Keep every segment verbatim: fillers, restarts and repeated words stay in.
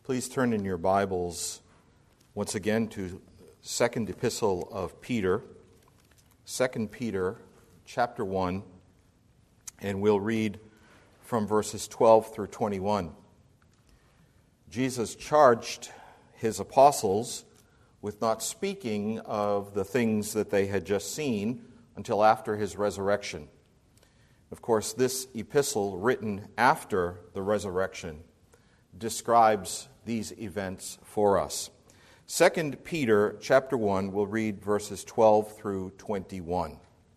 Please turn in your Bibles once again to Second Epistle of Peter, Second Peter chapter one, and we'll read from verses twelve through twenty-one. Jesus charged his apostles with not speaking of the things that they had just seen until after his resurrection. Of course, this epistle, written after the resurrection, describes these events for us. Second Peter chapter one, we'll read verses twelve through twenty-one.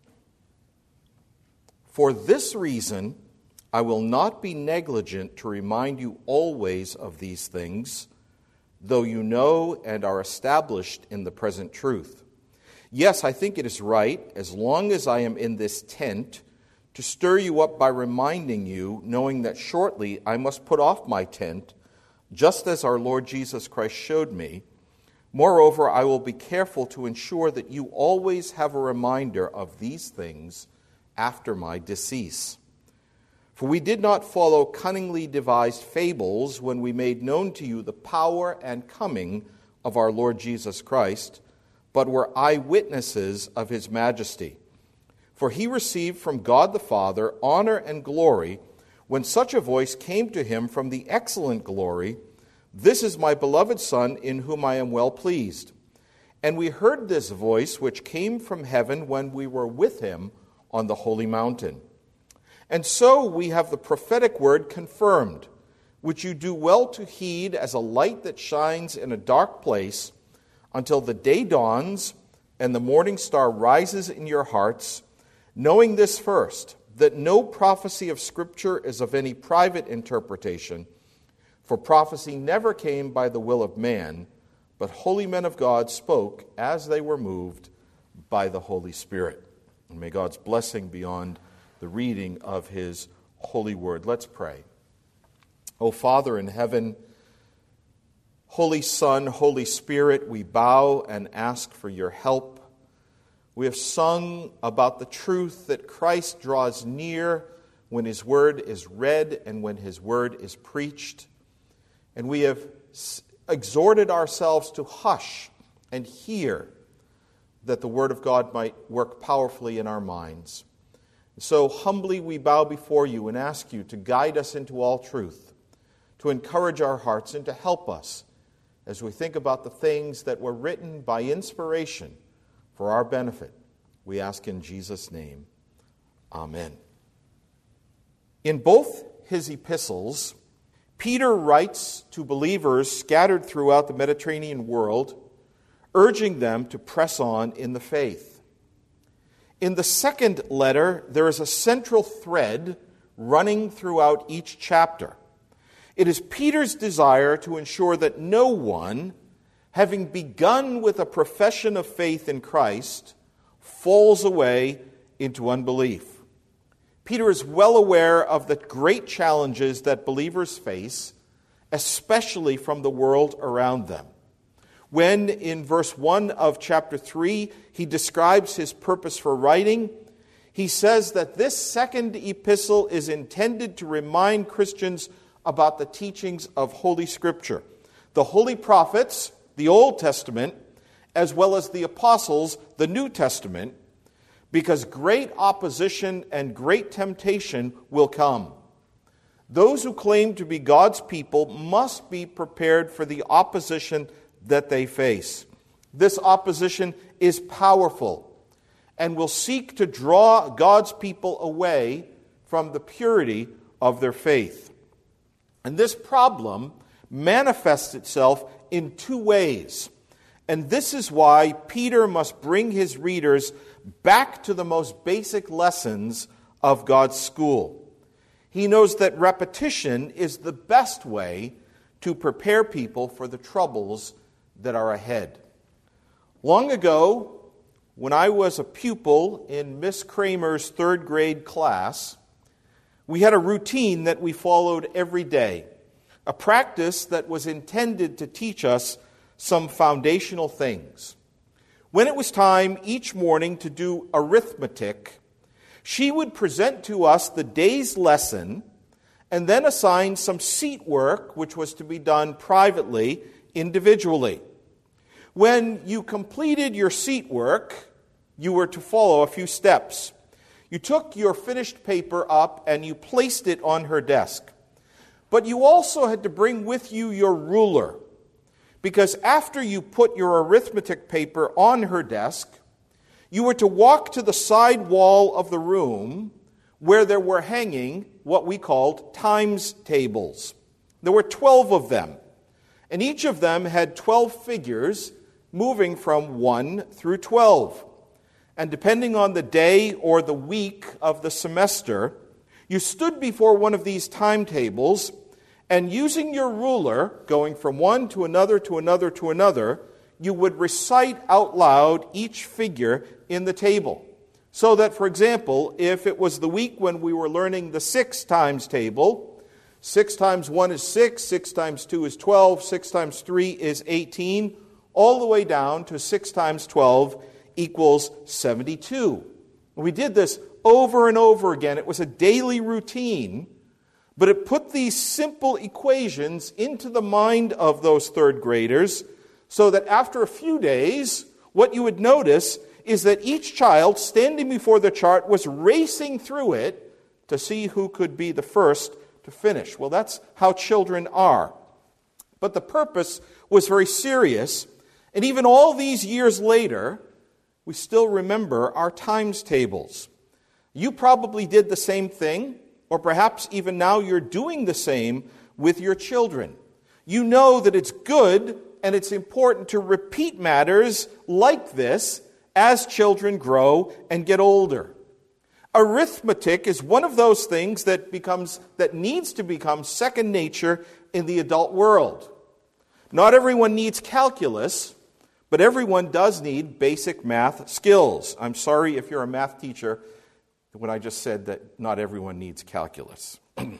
For this reason, I will not be negligent to remind you always of these things, though you know and are established in the present truth. Yes, I think it is right, as long as I am in this tent, to stir you up by reminding you, knowing that shortly I must put off my tent, just as our Lord Jesus Christ showed me. Moreover, I will be careful to ensure that you always have a reminder of these things after my decease. For we did not follow cunningly devised fables when we made known to you the power and coming of our Lord Jesus Christ, but were eyewitnesses of his majesty. For he received from God the Father honor and glory when such a voice came to him from the excellent glory, "This is my beloved Son, in whom I am well pleased." And we heard this voice which came from heaven when we were with him on the holy mountain. And so we have the prophetic word confirmed, which you do well to heed as a light that shines in a dark place until the day dawns and the morning star rises in your hearts, knowing this first, that no prophecy of Scripture is of any private interpretation, for prophecy never came by the will of man, but holy men of God spoke as they were moved by the Holy Spirit. And may God's blessing be on the reading of his holy word. Let's pray. O Father in heaven, Holy Son, Holy Spirit, we bow and ask for your help. We have sung about the truth that Christ draws near when his word is read and when his word is preached. And we have exhorted ourselves to hush and hear that the word of God might work powerfully in our minds. So humbly we bow before you and ask you to guide us into all truth, to encourage our hearts and to help us as we think about the things that were written by inspiration for our benefit. We ask in Jesus' name. Amen. In both his epistles, Peter writes to believers scattered throughout the Mediterranean world, urging them to press on in the faith. In the second letter, there is a central thread running throughout each chapter. It is Peter's desire to ensure that no one, having begun with a profession of faith in Christ, falls away into unbelief. Peter is well aware of the great challenges that believers face, especially from the world around them. When, in verse one of chapter three, he describes his purpose for writing, he says that this second epistle is intended to remind Christians about the teachings of Holy Scripture. The holy prophets, the Old Testament, as well as the apostles, the New Testament, because great opposition and great temptation will come. Those who claim to be God's people must be prepared for the opposition that they face. This opposition is powerful and will seek to draw God's people away from the purity of their faith. And this problem manifests itself in two ways. And this is why Peter must bring his readers back to the most basic lessons of God's school. He knows that repetition is the best way to prepare people for the troubles that are ahead. Long ago, when I was a pupil in Miss Kramer's third grade class, we had a routine that we followed every day, a practice that was intended to teach us some foundational things. When it was time each morning to do arithmetic, she would present to us the day's lesson and then assigned some seat work, which was to be done privately, individually. When you completed your seat work, you were to follow a few steps. You took your finished paper up and you placed it on her desk. But you also had to bring with you your ruler, because after you put your arithmetic paper on her desk, you were to walk to the side wall of the room where there were hanging what we called times tables. There were twelve of them, and each of them had twelve figures moving from one through twelve. And depending on the day or the week of the semester, you stood before one of these timetables, and using your ruler, going from one to another to another to another, you would recite out loud each figure in the table. So that, for example, if it was the week when we were learning the six times table, six times one is six, six times two is twelve, six times three is eighteen, all the way down to six times twelve equals seventy-two. We did this over and over again. It was a daily routine, but it put these simple equations into the mind of those third graders so that after a few days, what you would notice is that each child standing before the chart was racing through it to see who could be the first to finish. Well, that's how children are. But the purpose was very serious, and even all these years later, we still remember our times tables. You probably did the same thing, or perhaps even now you're doing the same with your children. You know that it's good and it's important to repeat matters like this as children grow and get older. Arithmetic is one of those things that becomes that needs to become second nature in the adult world. Not everyone needs calculus, but everyone does need basic math skills. I'm sorry if you're a math teacher when I just said that not everyone needs calculus.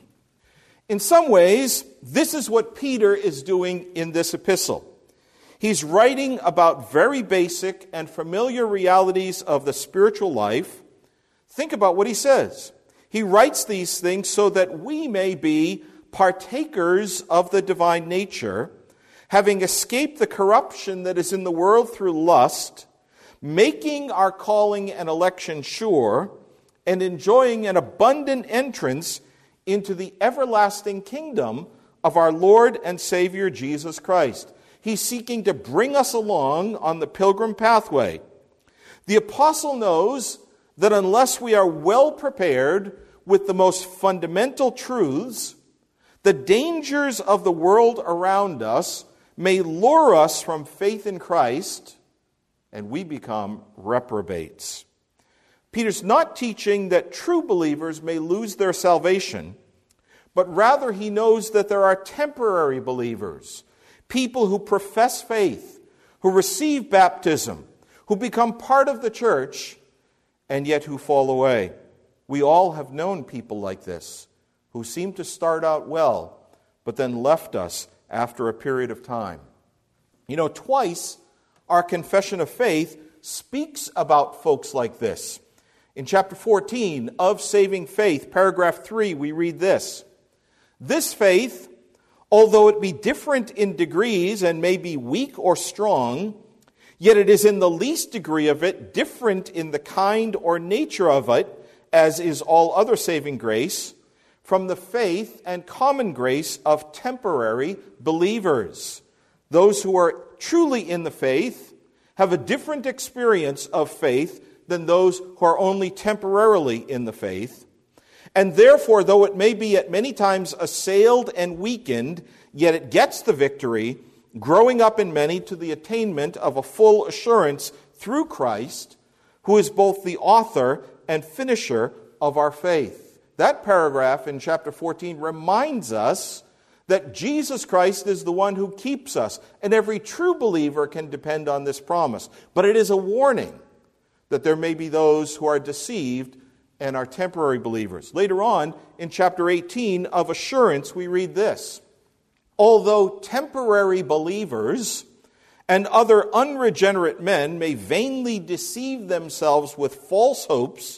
In some ways, this is what Peter is doing in this epistle. He's writing about very basic and familiar realities of the spiritual life. Think about what he says. He writes these things so that we may be partakers of the divine nature, having escaped the corruption that is in the world through lust, making our calling and election sure, and enjoying an abundant entrance into the everlasting kingdom of our Lord and Savior Jesus Christ. He's seeking to bring us along on the pilgrim pathway. The apostle knows that unless we are well prepared with the most fundamental truths, the dangers of the world around us may lure us from faith in Christ, and we become reprobates. Peter's not teaching that true believers may lose their salvation, but rather he knows that there are temporary believers, people who profess faith, who receive baptism, who become part of the church, and yet who fall away. We all have known people like this, who seem to start out well, but then left us after a period of time. You know, twice our confession of faith speaks about folks like this. In chapter fourteen of Saving Faith, paragraph three, we read this: "This faith, although it be different in degrees and may be weak or strong, yet it is in the least degree of it different in the kind or nature of it, as is all other saving grace, from the faith and common grace of temporary believers." Those who are truly in the faith have a different experience of faith than those who are only temporarily in the faith. And therefore, though it may be at many times assailed and weakened, yet it gets the victory, growing up in many to the attainment of a full assurance through Christ, who is both the author and finisher of our faith. That paragraph in chapter fourteen reminds us that Jesus Christ is the one who keeps us, and every true believer can depend on this promise. But it is a warning that there may be those who are deceived and are temporary believers. Later on, in chapter eighteen of Assurance, we read this: "Although temporary believers and other unregenerate men may vainly deceive themselves with false hopes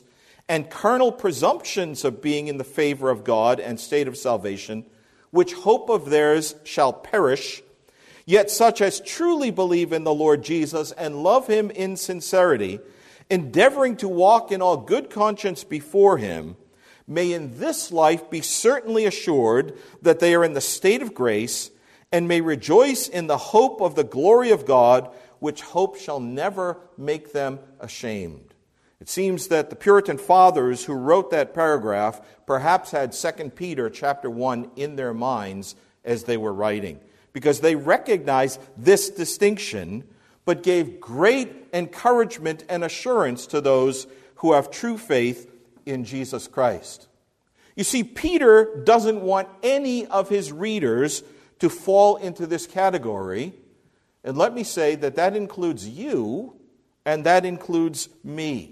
and carnal presumptions of being in the favor of God and state of salvation, which hope of theirs shall perish, yet such as truly believe in the Lord Jesus and love him in sincerity, endeavoring to walk in all good conscience before him, may in this life be certainly assured that they are in the state of grace, and may rejoice in the hope of the glory of God, which hope shall never make them ashamed. It seems that the Puritan fathers who wrote that paragraph perhaps had Second Peter chapter one in their minds as they were writing, because they recognized this distinction, but gave great encouragement and assurance to those who have true faith in Jesus Christ. You see, Peter doesn't want any of his readers to fall into this category. And let me say that that includes you, and that includes me.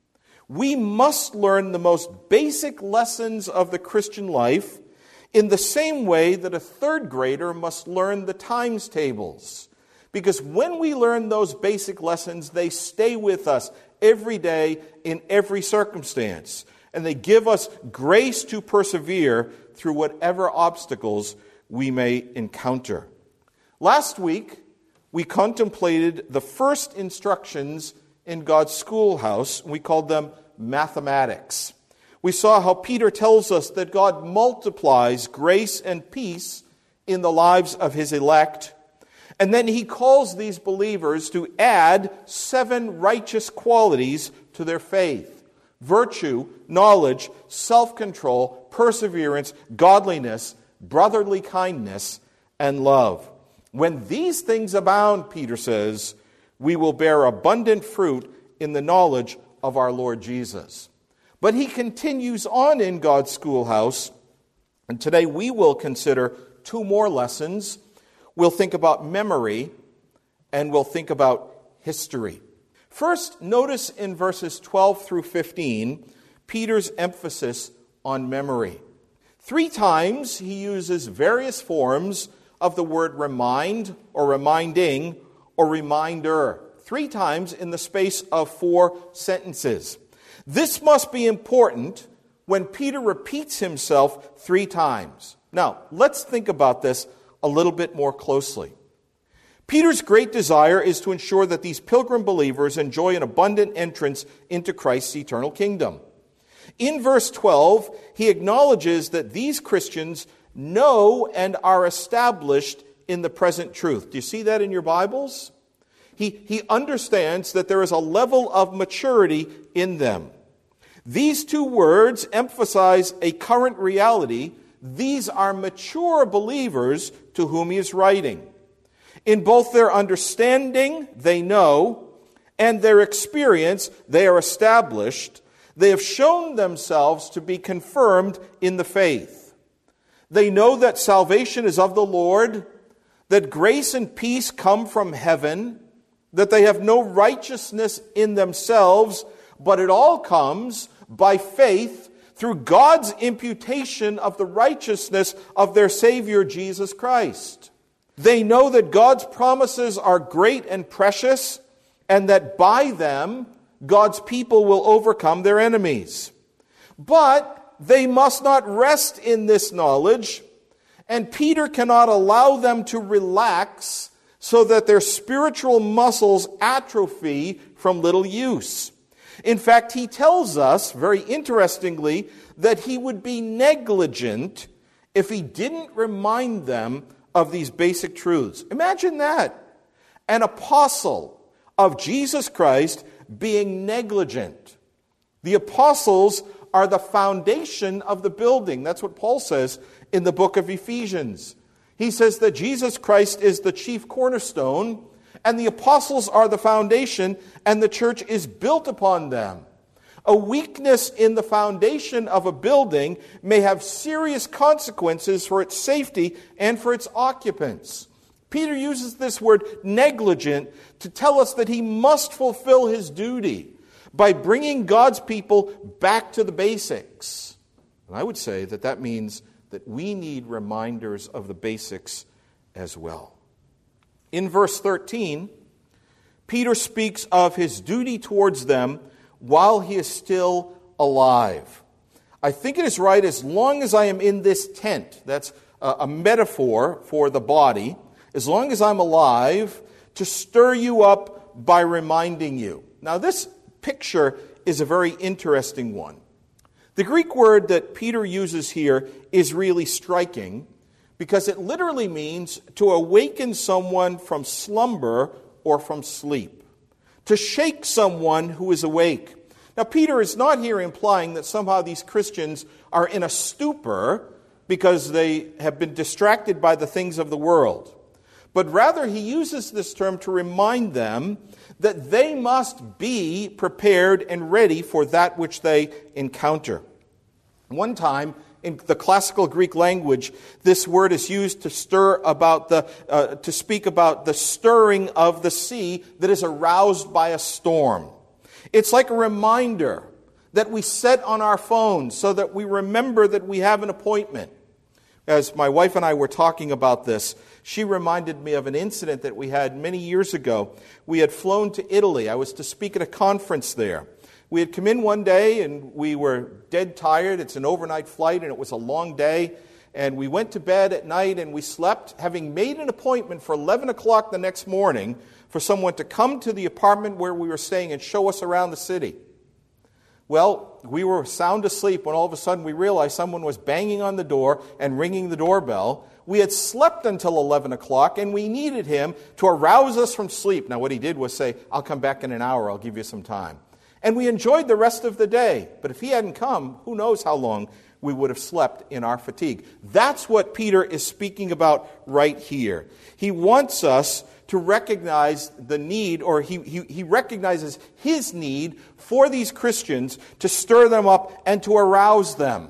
We must learn the most basic lessons of the Christian life in the same way that a third grader must learn the times tables. Because when we learn those basic lessons, they stay with us every day in every circumstance. And they give us grace to persevere through whatever obstacles we may encounter. Last week, we contemplated the first instructions in God's schoolhouse. We called them mathematics. We saw how Peter tells us that God multiplies grace and peace in the lives of his elect. And then he calls these believers to add seven righteous qualities to their faith: virtue, knowledge, self-control, perseverance, godliness, brotherly kindness, and love. When these things abound, Peter says, we will bear abundant fruit in the knowledge of our Lord Jesus. But he continues on in God's schoolhouse, and today we will consider two more lessons. We'll think about memory, and we'll think about history. First, notice in verses twelve through fifteen, Peter's emphasis on memory. Three times he uses various forms of the word remind, or reminding, or reminder. Three times in the space of four sentences. This must be important when Peter repeats himself three times. Now, let's think about this a little bit more closely. Peter's great desire is to ensure that these pilgrim believers enjoy an abundant entrance into Christ's eternal kingdom. In verse twelve, he acknowledges that these Christians know and are established in the present truth. Do you see that in your Bibles? He, he understands that there is a level of maturity in them. These two words emphasize a current reality. These are mature believers to whom he is writing. In both their understanding, they know, and their experience, they are established. They have shown themselves to be confirmed in the faith. They know that salvation is of the Lord, that grace and peace come from heaven, that they have no righteousness in themselves, but it all comes by faith through God's imputation of the righteousness of their Savior, Jesus Christ. They know that God's promises are great and precious, and that by them, God's people will overcome their enemies. But they must not rest in this knowledge, and Peter cannot allow them to relax so that their spiritual muscles atrophy from little use. In fact, he tells us, very interestingly, that he would be negligent if he didn't remind them of these basic truths. Imagine that. An apostle of Jesus Christ being negligent. The apostles are the foundation of the building. That's what Paul says in the book of Ephesians. He says that Jesus Christ is the chief cornerstone, and the apostles are the foundation, and the church is built upon them. A weakness in the foundation of a building may have serious consequences for its safety and for its occupants. Peter uses this word negligent to tell us that he must fulfill his duty by bringing God's people back to the basics. And I would say that that means that we need reminders of the basics as well. In verse thirteen, Peter speaks of his duty towards them while he is still alive. I think it is right as long as I am in this tent, that's a, a metaphor for the body, as long as I'm alive, to stir you up by reminding you. Now this picture is a very interesting one. The Greek word that Peter uses here is really striking because it literally means to awaken someone from slumber or from sleep, to shake someone who is awake. Now, Peter is not here implying that somehow these Christians are in a stupor because they have been distracted by the things of the world, but rather he uses this term to remind them that they must be prepared and ready for that which they encounter. One time, in the classical Greek language, this word is used to stir about the uh, to speak about the stirring of the sea that is aroused by a storm. It's like a reminder that we set on our phones so that we remember that we have an appointment. As my wife and I were talking about this, she reminded me of an incident that we had many years ago. We had flown to Italy. I was to speak at a conference there. We had come in one day and we were dead tired. It's an overnight flight and it was a long day. And we went to bed at night and we slept, having made an appointment for eleven o'clock the next morning for someone to come to the apartment where we were staying and show us around the city. Well, we were sound asleep when all of a sudden we realized someone was banging on the door and ringing the doorbell. We had slept until eleven o'clock and we needed him to arouse us from sleep. Now what he did was say, "I'll come back in an hour, I'll give you some time." And we enjoyed the rest of the day. But if he hadn't come, who knows how long we would have slept in our fatigue. That's what Peter is speaking about right here. He wants us to recognize the need, or he, he, he recognizes his need for these Christians to stir them up and to arouse them.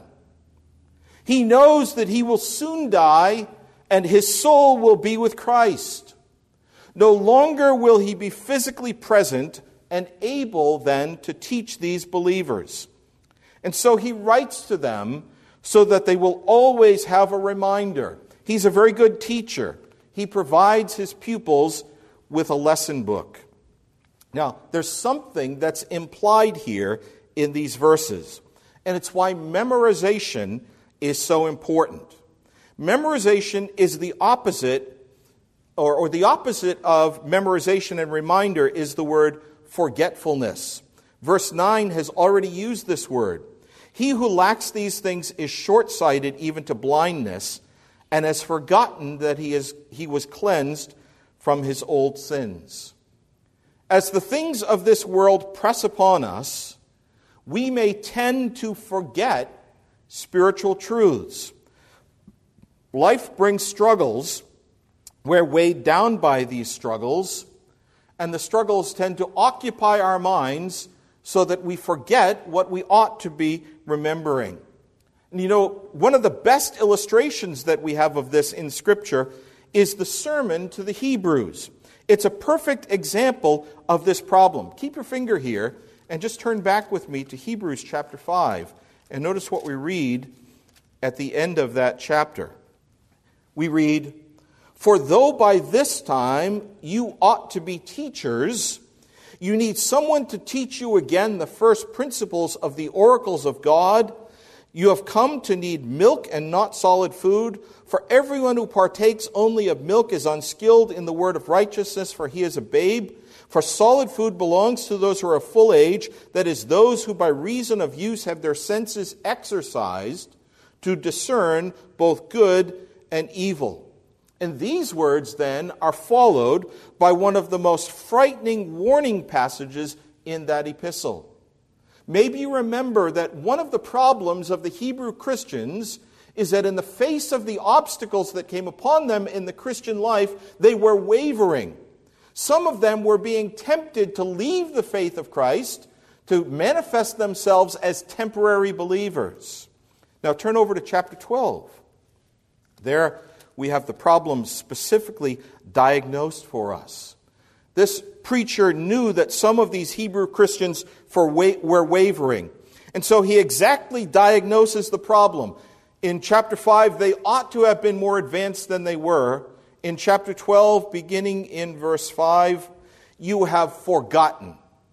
He knows that he will soon die and his soul will be with Christ. No longer will he be physically present and able then to teach these believers. And so he writes to them so that they will always have a reminder. He's a very good teacher. He provides his pupils with a lesson book. Now, there's something that's implied here in these verses, and it's why memorization is so important. Memorization is the opposite, or, or the opposite of memorization and reminder is the word forgetfulness. Verse nine has already used this word. He who lacks these things is short-sighted even to blindness, and has forgotten that he is he was cleansed from his old sins. As the things of this world press upon us, we may tend to forget spiritual truths. Life brings struggles. We're weighed down by these struggles, and the struggles tend to occupy our minds so that we forget what we ought to be remembering. And you know, one of the best illustrations that we have of this in Scripture is the sermon to the Hebrews. It's a perfect example of this problem. Keep your finger here and just turn back with me to Hebrews chapter five. And notice what we read at the end of that chapter. We read, "For though by this time you ought to be teachers, you need someone to teach you again the first principles of the oracles of God. You have come to need milk and not solid food. For everyone who partakes only of milk is unskilled in the word of righteousness, for he is a babe. For solid food belongs to those who are of full age, that is, those who by reason of use have their senses exercised to discern both good and evil." And these words, then, are followed by one of the most frightening warning passages in that epistle. Maybe you remember that one of the problems of the Hebrew Christians is that in the face of the obstacles that came upon them in the Christian life, they were wavering. Some of them were being tempted to leave the faith of Christ, to manifest themselves as temporary believers. Now turn over to chapter twelve. There we have the problem specifically diagnosed for us. This preacher knew that some of these Hebrew Christians for wa- were wavering. And so he exactly diagnoses the problem. In chapter five, they ought to have been more advanced than they were. In chapter twelve, beginning in verse five, you have forgotten.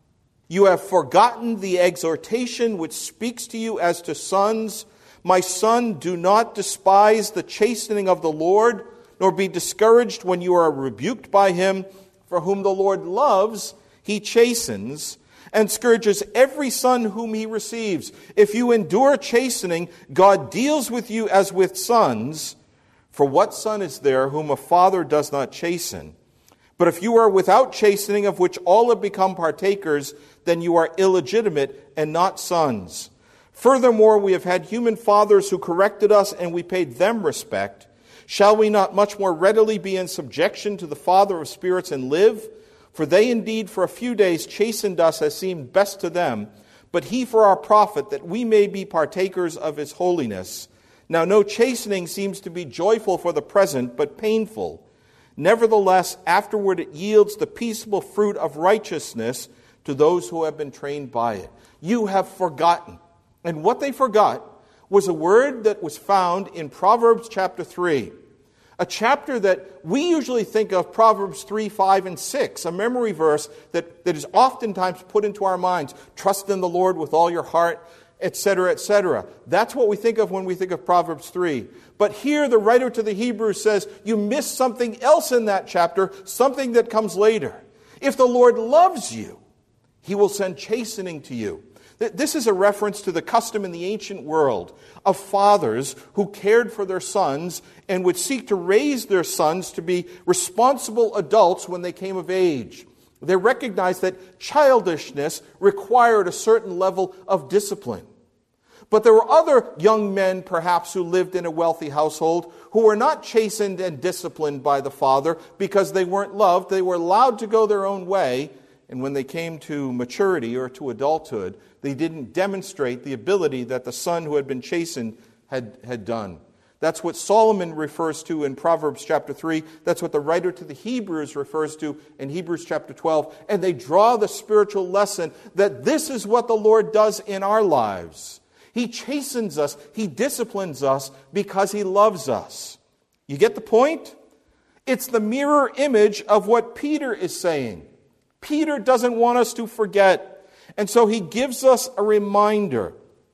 You have forgotten the exhortation which speaks to you as to sons. My son, do not despise the chastening of the Lord, nor be discouraged when you are rebuked by him. For whom the Lord loves, he chastens, and scourges every son whom he receives. If you endure chastening, God deals with you as with sons. For what son is there whom a father does not chasten? But if you are without chastening, of which all have become partakers, then you are illegitimate and not sons. Furthermore, we have had human fathers who corrected us, and we paid them respect. Shall we not much more readily be in subjection to the Father of spirits and live? For they indeed for a few days chastened us as seemed best to them, but he for our profit, that we may be partakers of his holiness. Now no chastening seems to be joyful for the present, but painful. Nevertheless, afterward it yields the peaceable fruit of righteousness to those who have been trained by it. You have forgotten. And what they forgot was a word that was found in Proverbs chapter three. A chapter that we usually think of, Proverbs three, five, and six, a memory verse that, that is oftentimes put into our minds. Trust in the Lord with all your heart, et cetera, et cetera. That's what we think of when we think of Proverbs three. But here the writer to the Hebrews says, you missed something else in that chapter, something that comes later. If the Lord loves you, he will send chastening to you. This is a reference to the custom in the ancient world of fathers who cared for their sons and would seek to raise their sons to be responsible adults when they came of age. They recognized that childishness required a certain level of discipline. But there were other young men, perhaps, who lived in a wealthy household who were not chastened and disciplined by the father because they weren't loved. They were allowed to go their own way. And when they came to maturity or to adulthood, they didn't demonstrate the ability that the son who had been chastened had, had done. That's what Solomon refers to in Proverbs chapter three. That's what the writer to the Hebrews refers to in Hebrews chapter twelve. And they draw the spiritual lesson that this is what the Lord does in our lives. He chastens us, he disciplines us because he loves us. You get the point? It's the mirror image of what Peter is saying. Peter doesn't want us to forget. And so he gives us a reminder.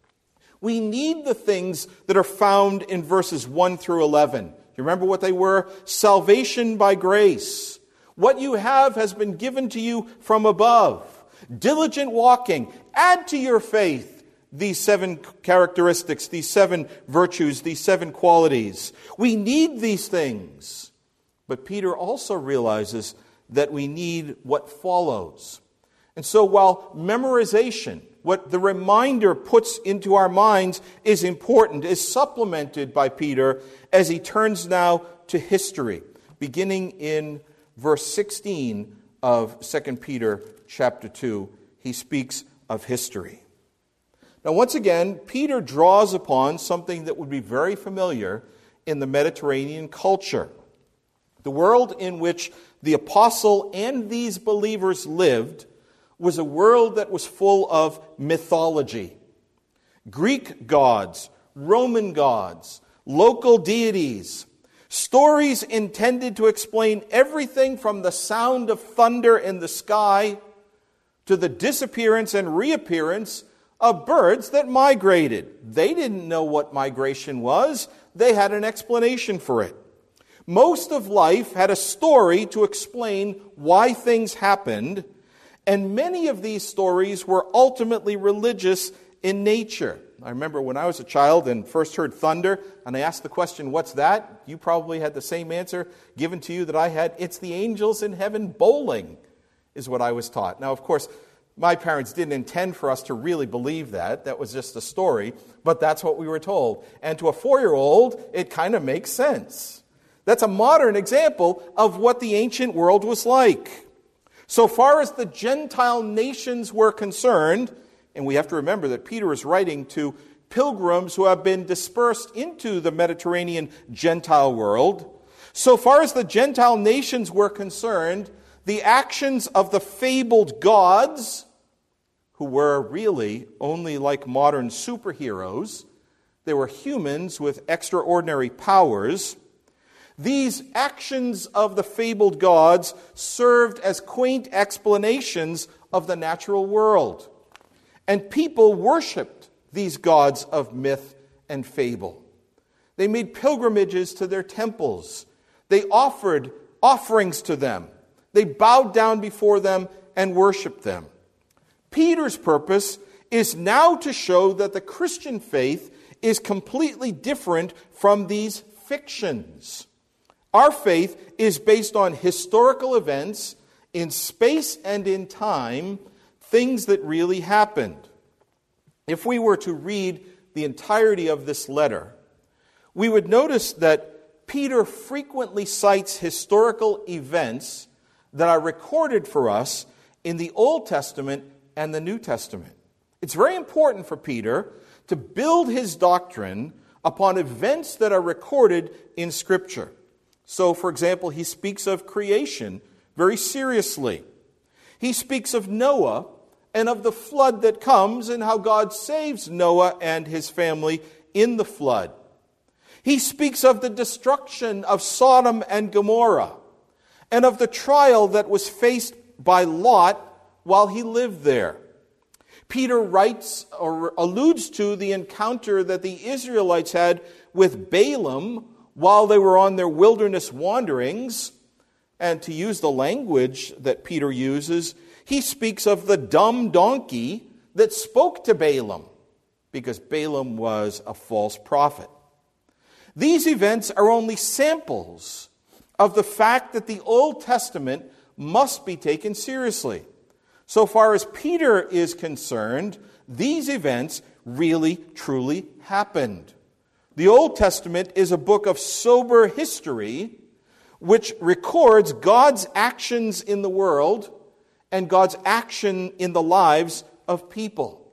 We need the things that are found in verses one through eleven. You remember what they were? Salvation by grace. What you have has been given to you from above. Diligent walking. Add to your faith these seven characteristics, these seven virtues, these seven qualities. We need these things. But Peter also realizes that we need what follows. And so while memorization, what the reminder puts into our minds is important, is supplemented by Peter as he turns now to history, beginning in verse sixteen of Second Peter chapter two. He speaks of history. Now once again, Peter draws upon something that would be very familiar in the Mediterranean culture. The world in which the apostle and these believers lived was a world that was full of mythology. Greek gods, Roman gods, local deities, stories intended to explain everything from the sound of thunder in the sky to the disappearance and reappearance of birds that migrated. They didn't know what migration was. They had an explanation for it. Most of life had a story to explain why things happened, and many of these stories were ultimately religious in nature. I remember when I was a child and first heard thunder, and I asked the question, what's that? You probably had the same answer given to you that I had. It's the angels in heaven bowling, is what I was taught. Now, of course, my parents didn't intend for us to really believe that. That was just a story, but that's what we were told. And to a four-year-old, it kind of makes sense. That's a modern example of what the ancient world was like. So far as the Gentile nations were concerned, and we have to remember that Peter is writing to pilgrims who have been dispersed into the Mediterranean Gentile world. So far as the Gentile nations were concerned, the actions of the fabled gods, who were really only like modern superheroes, they were humans with extraordinary powers. These actions of the fabled gods served as quaint explanations of the natural world, and people worshipped these gods of myth and fable. They made pilgrimages to their temples. They offered offerings to them. They bowed down before them and worshiped them. Peter's purpose is now to show that the Christian faith is completely different from these fictions. Our faith is based on historical events in space and in time, things that really happened. If we were to read the entirety of this letter, we would notice that Peter frequently cites historical events that are recorded for us in the Old Testament and the New Testament. It's very important for Peter to build his doctrine upon events that are recorded in Scripture. So, for example, he speaks of creation very seriously. He speaks of Noah and of the flood that comes and how God saves Noah and his family in the flood. He speaks of the destruction of Sodom and Gomorrah and of the trial that was faced by Lot while he lived there. Peter writes or alludes to the encounter that the Israelites had with Balaam while they were on their wilderness wanderings. And to use the language that Peter uses, he speaks of the dumb donkey that spoke to Balaam, because Balaam was a false prophet. These events are only samples of the fact that the Old Testament must be taken seriously. So far as Peter is concerned, these events really, truly happened. The Old Testament is a book of sober history which records God's actions in the world and God's action in the lives of people.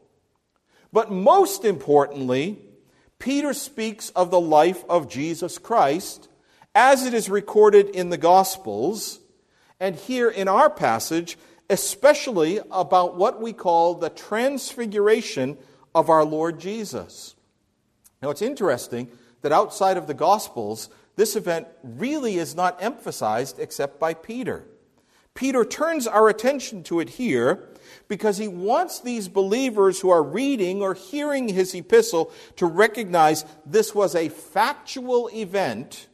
But most importantly, Peter speaks of the life of Jesus Christ as it is recorded in the Gospels, and here in our passage, especially about what we call the transfiguration of our Lord Jesus. Now, it's interesting that outside of the Gospels, this event really is not emphasized except by Peter. Peter turns our attention to it here because he wants these believers who are reading or hearing his epistle to recognize this was a factual event.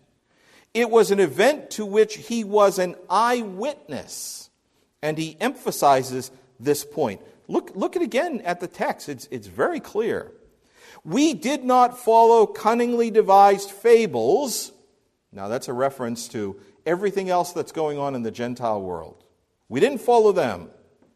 It was an event to which he was an eyewitness, and he emphasizes this point. Look, look at again at the text. It's, it's very clear. We did not follow cunningly devised fables. Now that's a reference to everything else that's going on in the Gentile world. We didn't follow them.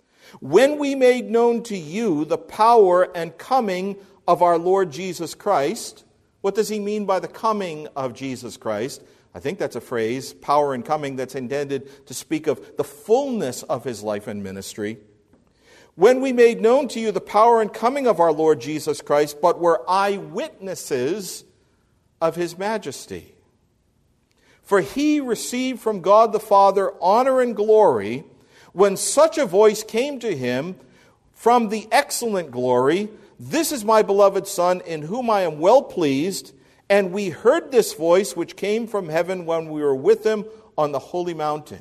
When we made known to you the power and coming of our Lord Jesus Christ. What does he mean by the coming of Jesus Christ? I think that's a phrase, power and coming, that's intended to speak of the fullness of his life and ministry. When we made known to you the power and coming of our Lord Jesus Christ, but were eyewitnesses of his majesty. For he received from God the Father honor and glory when such a voice came to him from the excellent glory, "This is my beloved Son, in whom I am well pleased." And we heard this voice which came from heaven when we were with him on the holy mountain.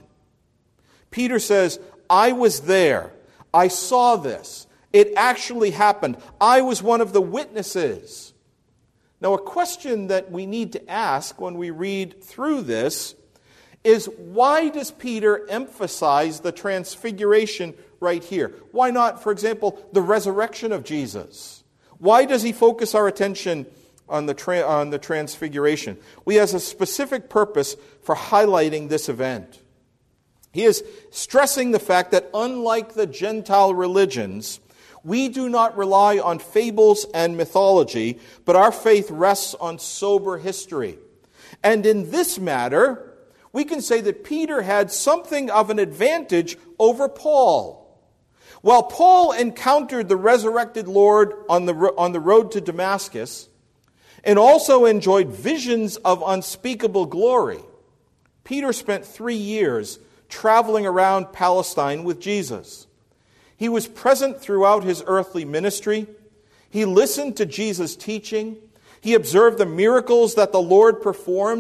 Peter says, I was there. I saw this. It actually happened. I was one of the witnesses. Now, a question that we need to ask when we read through this is, why does Peter emphasize the transfiguration right here? Why not, for example, the resurrection of Jesus? Why does he focus our attention on the tra- on the transfiguration? Well, he has a specific purpose for highlighting this event. He is stressing the fact that unlike the Gentile religions, we do not rely on fables and mythology, but our faith rests on sober history. And in this matter, we can say that Peter had something of an advantage over Paul. While Paul encountered the resurrected Lord on the, on the road to Damascus, and also enjoyed visions of unspeakable glory, Peter spent three years traveling around Palestine with Jesus. He was present throughout his earthly ministry. He listened to Jesus' teaching. He observed the miracles that the Lord performed.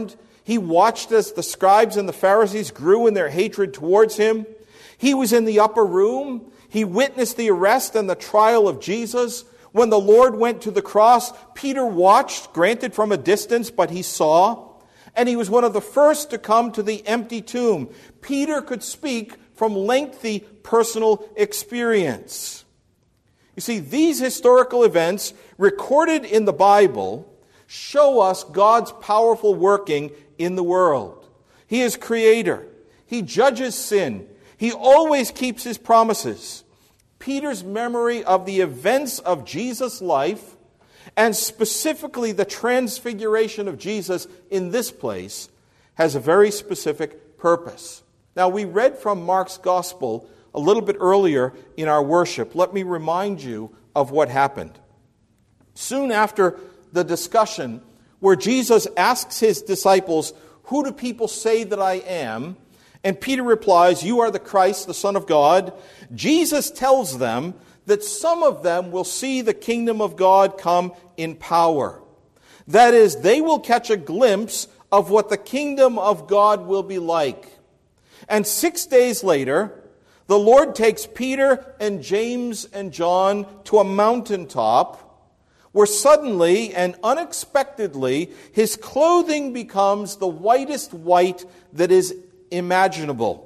He watched as the scribes and the Pharisees grew in their hatred towards him. He was in the upper room. He witnessed the arrest and the trial of Jesus. When the Lord went to the cross, Peter watched, granted from a distance, but he saw. And he was one of the first to come to the empty tomb. Peter could speak from lengthy personal experience. You see, these historical events recorded in the Bible show us God's powerful working in the world. He is creator. He judges sin. He always keeps his promises. Peter's memory of the events of Jesus' life, and specifically the transfiguration of Jesus in this place, has a very specific purpose. Now, we read from Mark's Gospel a little bit earlier in our worship. Let me remind you of what happened. Soon after the discussion where Jesus asks his disciples, "Who do people say that I am?" And Peter replies, "You are the Christ, the Son of God." Jesus tells them that some of them will see the kingdom of God come in power. That is, they will catch a glimpse of what the kingdom of God will be like. And six days later, the Lord takes Peter and James and John to a mountaintop where suddenly and unexpectedly his clothing becomes the whitest white that is imaginable.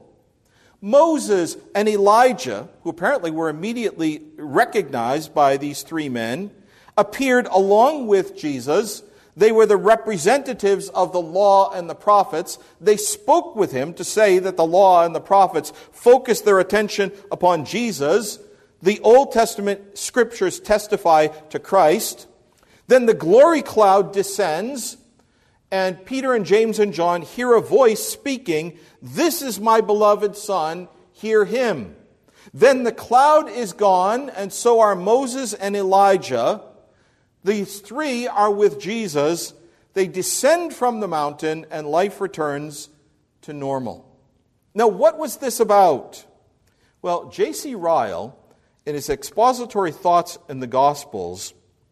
Moses and Elijah, who apparently were immediately recognized by these three men, appeared along with Jesus. They were the representatives of the law and the prophets. They spoke with him to say that the law and the prophets focused their attention upon Jesus. The Old Testament scriptures testify to Christ. Then the glory cloud descends, and Peter and James and John hear a voice speaking, "This is my beloved Son, hear him." Then the cloud is gone, and so are Moses and Elijah. These three are with Jesus. They descend from the mountain, and life returns to normal. Now, what was this about? Well, J C Ryle, in his expository thoughts in the Gospels,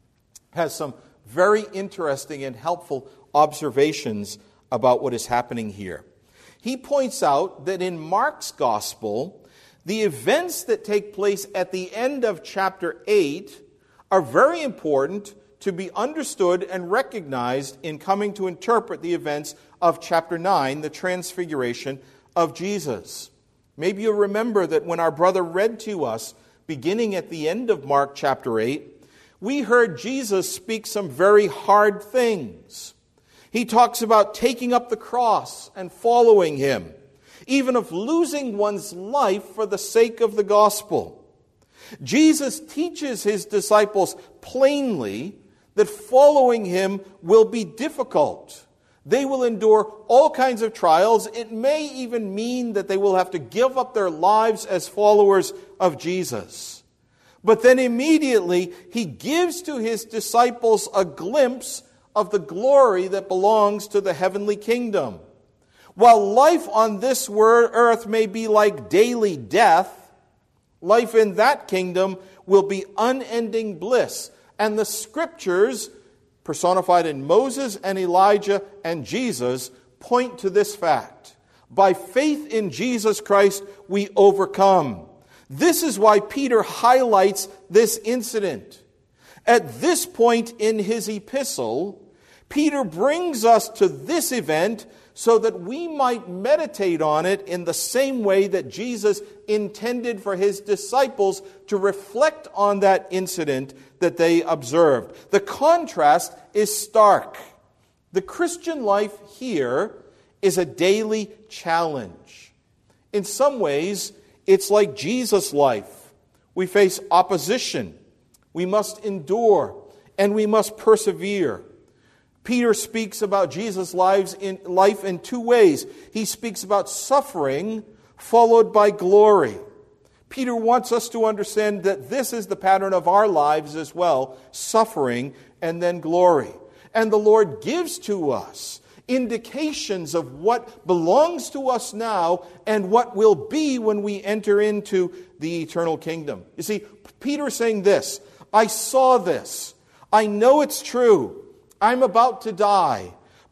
has some very interesting and helpful observations about what is happening here. He points out that in Mark's Gospel, the events that take place at the end of chapter eight are very important to be understood and recognized in coming to interpret the events of chapter nine, the transfiguration of Jesus. Maybe you'll remember that when our brother read to us, beginning at the end of Mark chapter eight, we heard Jesus speak some very hard things. He talks about taking up the cross and following him, even of losing one's life for the sake of the gospel. Jesus teaches his disciples plainly that following him will be difficult. They will endure all kinds of trials. It may even mean that they will have to give up their lives as followers of Jesus. But then immediately he gives to his disciples a glimpse of the glory that belongs to the heavenly kingdom. While life on this earth may be like daily death, life in that kingdom will be unending bliss. And the scriptures, personified in Moses and Elijah and Jesus, point to this fact. By faith in Jesus Christ, we overcome. This is why Peter highlights this incident. At this point in his epistle, Peter brings us to this event so that we might meditate on it in the same way that Jesus intended for his disciples to reflect on that incident that they observed. The contrast is stark. The Christian life here is a daily challenge. In some ways, it's like Jesus' life. We face opposition. We must endure, and we must persevere. Peter speaks about Jesus' lives in life in two ways. He speaks about suffering followed by glory. Peter wants us to understand that this is the pattern of our lives as well, suffering and then glory. And the Lord gives to us indications of what belongs to us now and what will be when we enter into the eternal kingdom. You see, Peter is saying this, I saw this. I know it's true. I'm about to die.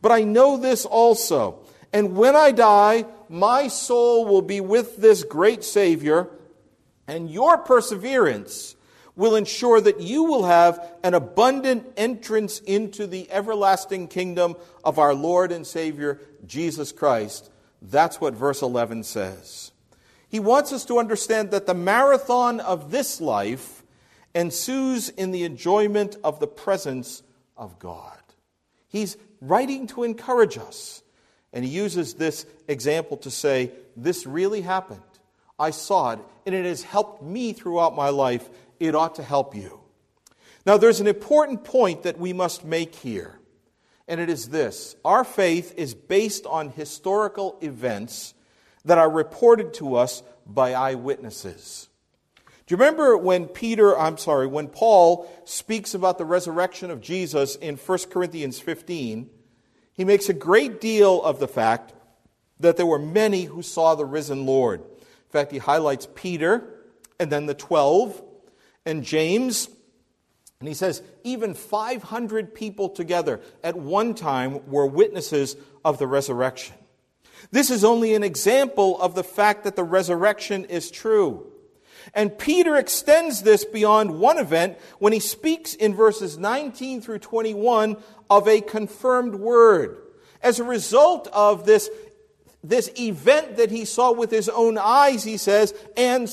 But I know this also, and when I die, my soul will be with this great Savior, and your perseverance will ensure that you will have an abundant entrance into the everlasting kingdom of our Lord and Savior, Jesus Christ. That's what verse eleven says. He wants us to understand that the marathon of this life ensues in the enjoyment of the presence of God. He's writing to encourage us. And he uses this example to say, this really happened. I saw it, and it has helped me throughout my life. It ought to help you. Now, there's an important point that we must make here, and it is this. Our faith is based on historical events that are reported to us by eyewitnesses. Do you remember when Peter, I'm sorry, when Paul speaks about the resurrection of Jesus in First Corinthians fifteen, he makes a great deal of the fact that there were many who saw the risen Lord. In fact, he highlights Peter and then the twelve and James. And he says even five hundred people together at one time were witnesses of the resurrection. This is only an example of the fact that the resurrection is true. And Peter extends this beyond one event when he speaks in verses nineteen through twenty-one of a confirmed word. As a result of this, this event that he saw with his own eyes, he says, and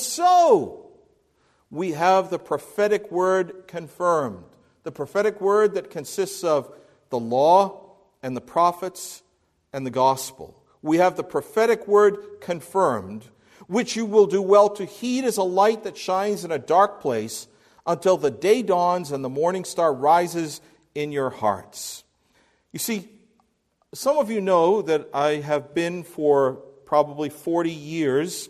so we have the prophetic word confirmed. The prophetic word that consists of the law and the prophets and the gospel. We have the prophetic word confirmed, which you will do well to heed as a light that shines in a dark place until the day dawns and the morning star rises in your hearts. You see, some of you know that I have been for probably forty years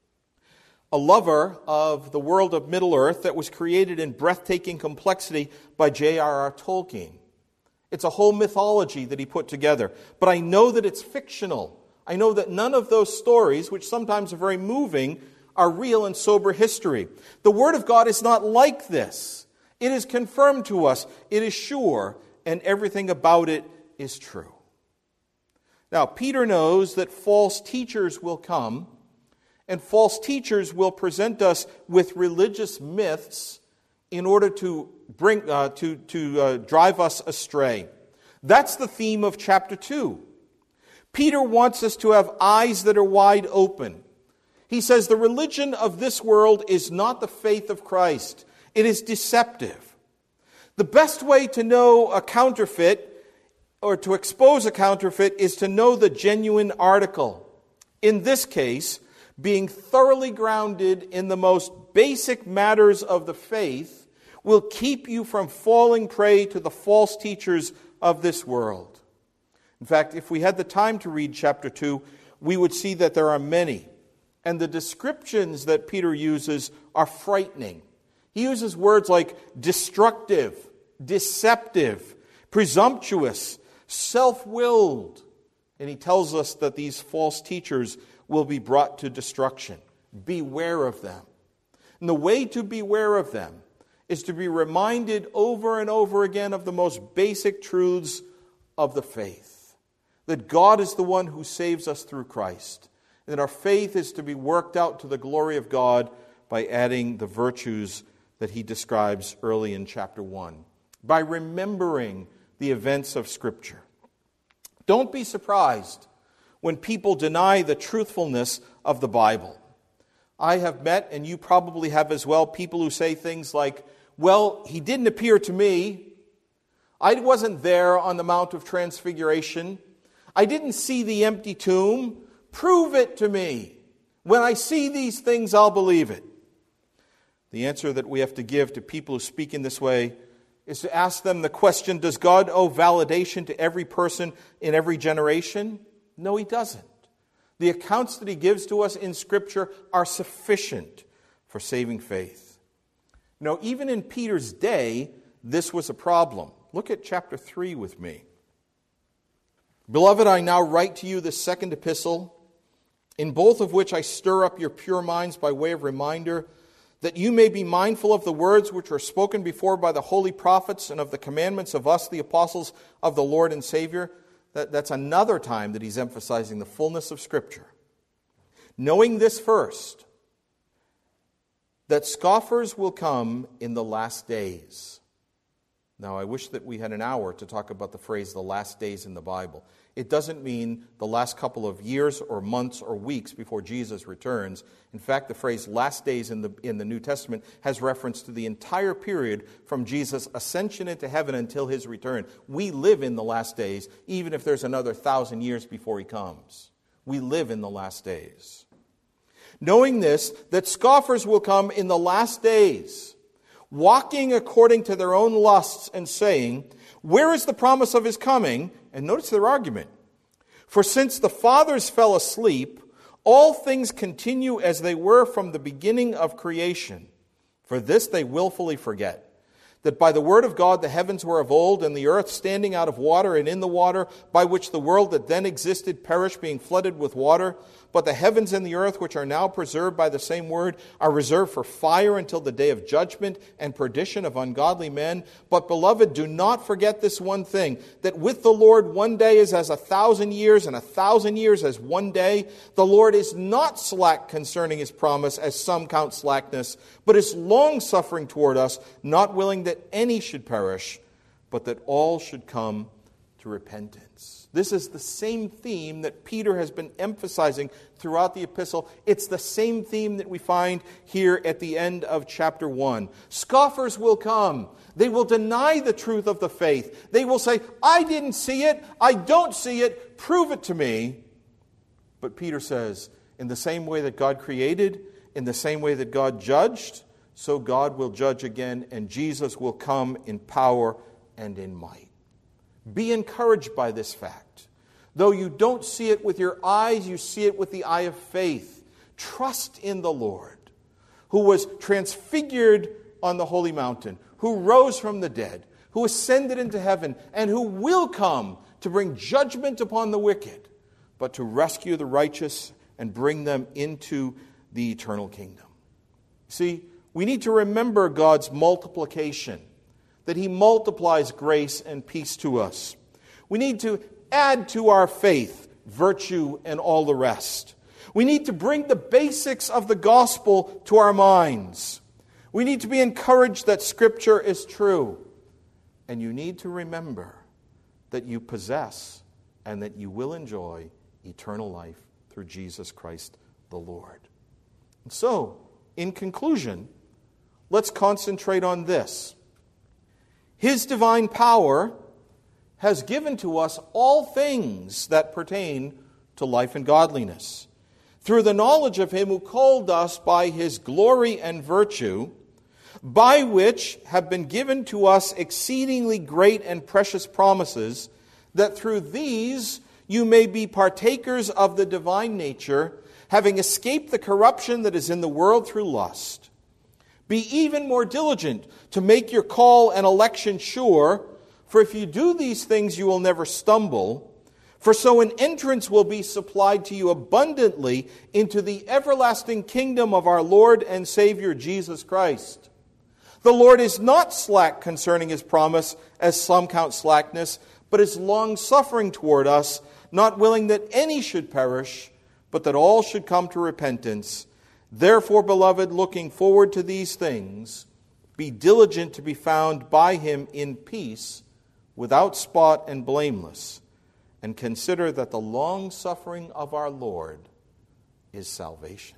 a lover of the world of Middle-earth that was created in breathtaking complexity by J R R Tolkien. It's a whole mythology that he put together. But I know that it's fictional. I know that none of those stories, which sometimes are very moving, are real and sober history. The Word of God is not like this. It is confirmed to us. It is sure, and everything about it is true. Now, Peter knows that false teachers will come, and false teachers will present us with religious myths in order to bring uh, to to uh, drive us astray. That's the theme of chapter two. Peter wants us to have eyes that are wide open. He says the religion of this world is not the faith of Christ. It is deceptive. The best way to know a counterfeit or to expose a counterfeit is to know the genuine article. In this case, being thoroughly grounded in the most basic matters of the faith will keep you from falling prey to the false teachers of this world. In fact, if we had the time to read chapter two, we would see that there are many. And the descriptions that Peter uses are frightening. He uses words like destructive, deceptive, presumptuous, self-willed. And he tells us that these false teachers will be brought to destruction. Beware of them. And the way to beware of them is to be reminded over and over again of the most basic truths of the faith. That God is the one who saves us through Christ. And that our faith is to be worked out to the glory of God by adding the virtues that he describes early in chapter one. By remembering the events of Scripture. Don't be surprised when people deny the truthfulness of the Bible. I have met, and you probably have as well, people who say things like, well, he didn't appear to me. I wasn't there on the Mount of Transfiguration. I didn't see the empty tomb. Prove it to me. When I see these things, I'll believe it. The answer that we have to give to people who speak in this way is to ask them the question, does God owe validation to every person in every generation? No, he doesn't. The accounts that he gives to us in Scripture are sufficient for saving faith. You know, even in Peter's day, this was a problem. Look at chapter three with me. Beloved, I now write to you this second epistle, in both of which I stir up your pure minds by way of reminder, that you may be mindful of the words which were spoken before by the holy prophets and of the commandments of us, the apostles of the Lord and Savior. that, that's another time that he's emphasizing the fullness of Scripture. Knowing this first, that scoffers will come in the last days. Now, I wish that we had an hour to talk about the phrase the last days in the Bible. It doesn't mean the last couple of years or months or weeks before Jesus returns. In fact, the phrase last days in the, in the New Testament has reference to the entire period from Jesus' ascension into heaven until his return. We live in the last days, even if there's another thousand years before he comes. We live in the last days. Knowing this, that scoffers will come in the last days, walking according to their own lusts and saying, where is the promise of his coming? And notice their argument. For since the fathers fell asleep, all things continue as they were from the beginning of creation. For this they willfully forget, that by the word of God the heavens were of old, and the earth standing out of water and in the water, by which the world that then existed perished, being flooded with water. But the heavens and the earth, which are now preserved by the same word, are reserved for fire until the day of judgment and perdition of ungodly men. But, beloved, do not forget this one thing, that with the Lord one day is as a thousand years, and a thousand years as one day. The Lord is not slack concerning his promise, as some count slackness, but is long-suffering toward us, not willing that any should perish, but that all should come to repentance. This is the same theme that Peter has been emphasizing throughout the epistle. It's the same theme that we find here at the end of chapter one. Scoffers will come. They will deny the truth of the faith. They will say, I didn't see it. I don't see it. Prove it to me. But Peter says, in the same way that God created, in the same way that God judged, so God will judge again, and Jesus will come in power and in might. Be encouraged by this fact. Though you don't see it with your eyes, you see it with the eye of faith. Trust in the Lord, who was transfigured on the holy mountain, who rose from the dead, who ascended into heaven, and who will come to bring judgment upon the wicked, but to rescue the righteous and bring them into the eternal kingdom. See, we need to remember God's multiplication, that he multiplies grace and peace to us. We need to add to our faith virtue and all the rest. We need to bring the basics of the gospel to our minds. We need to be encouraged that Scripture is true. And you need to remember that you possess and that you will enjoy eternal life through Jesus Christ the Lord. And so, in conclusion, let's concentrate on this. His divine power has given to us all things that pertain to life and godliness, through the knowledge of him who called us by his glory and virtue, by which have been given to us exceedingly great and precious promises, that through these you may be partakers of the divine nature, having escaped the corruption that is in the world through lust. Be even more diligent to make your call and election sure, for if you do these things you will never stumble. For so an entrance will be supplied to you abundantly into the everlasting kingdom of our Lord and Savior Jesus Christ. The Lord is not slack concerning his promise, as some count slackness, but is long-suffering toward us, not willing that any should perish, but that all should come to repentance. Therefore, beloved, looking forward to these things, be diligent to be found by him in peace, without spot and blameless, and consider that the long suffering of our Lord is salvation.